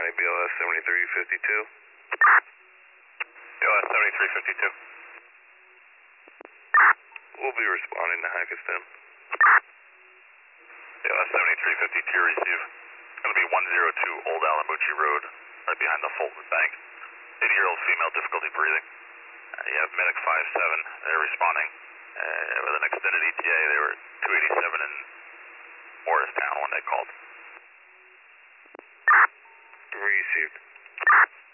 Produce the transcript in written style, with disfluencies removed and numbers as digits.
County BLS 7352. BLS 7352. We'll be responding to Hackettstown. BLS 7352 receive. It's going to be 102 Old Alamucci Road, right behind the Fulton Bank. 80-year-old female, difficulty breathing. You have Medic 57, they're responding. With an extended ETA, they were 287 in Morristown when they called. Received.